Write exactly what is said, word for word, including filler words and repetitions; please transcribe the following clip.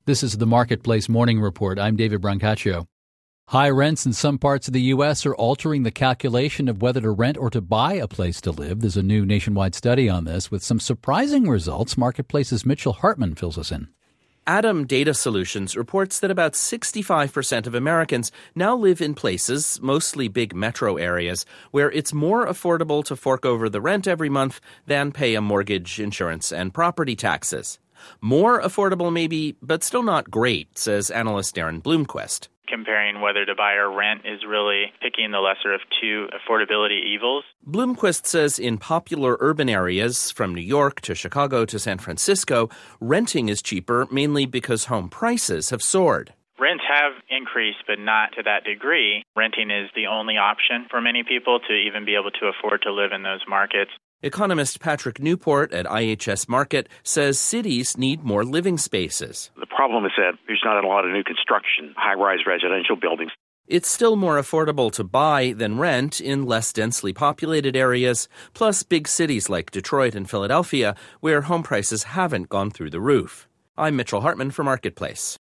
This is the Marketplace Morning Report. I'm David Brancaccio. High rents in some parts of the U S are altering the calculation of whether to rent or to buy a place to live. There's a new nationwide study on this with some surprising results. Marketplace's Mitchell Hartman fills us in. Adam Data Solutions reports that about sixty-five percent of Americans now live in places, mostly big metro areas, where it's more affordable to fork over the rent every month than pay a mortgage, insurance, and property taxes. More affordable maybe, but still not great, says analyst Darren Bloomquist. Comparing whether to buy or rent is really picking the lesser of two affordability evils. Bloomquist says in popular urban areas, from New York to Chicago to San Francisco, renting is cheaper mainly because home prices have soared. Rents have increased, but not to that degree. Renting is the only option for many people to even be able to afford to live in those markets. Economist Patrick Newport at I H S Markit says cities need more living spaces. The problem is that there's not a lot of new construction, high-rise residential buildings. It's still more affordable to buy than rent in less densely populated areas, plus big cities like Detroit and Philadelphia, where home prices haven't gone through the roof. I'm Mitchell Hartman for Marketplace.